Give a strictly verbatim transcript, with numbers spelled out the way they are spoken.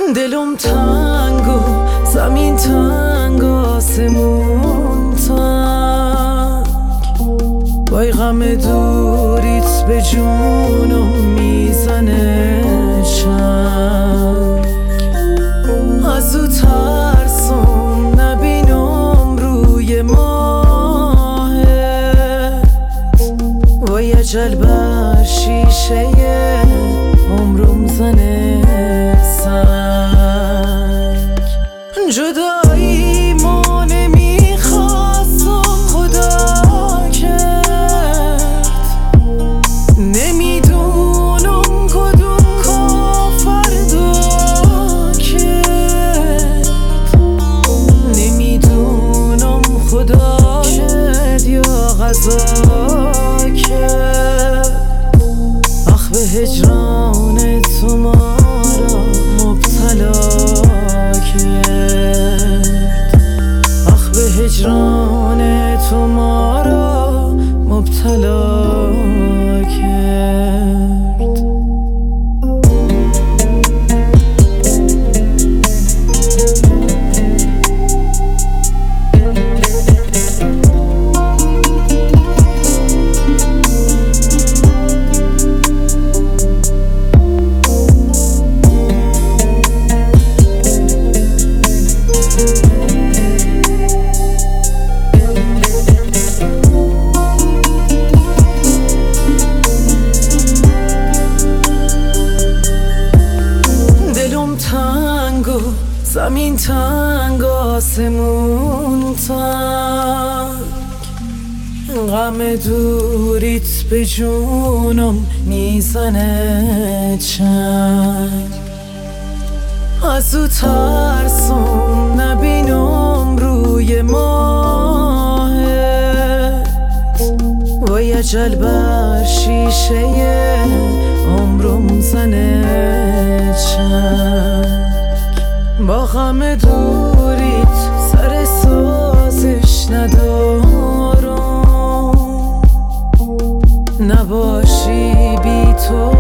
دلم تنگ و زمین تنگ، آسمون تنگ، وای غم دوریت به جونم میزنه چنگ. از او ترسم نبینم روی ماهت، وای اجل بر شیشه عمرم زنه سنگ. جدایی ما نمیخواستم خدا کرد، نمیدونم کدوم کافر دو کرد، نمیدونم خدا کرد یا قضا کرد. آخ به هجران تو ما را مبتلا کرد، آخ به هجران تو ما را مبتلا کرد. تنگ و زمین تنگ، آسمون تنگ، غم دوریت به جونم میزنه چنگ. از او ترسم نبینم روی ماهت، وای اجل بر شیشه عمرم زنه چنگ. با غم دوریت سر سازش ندارم، نباشی بی تو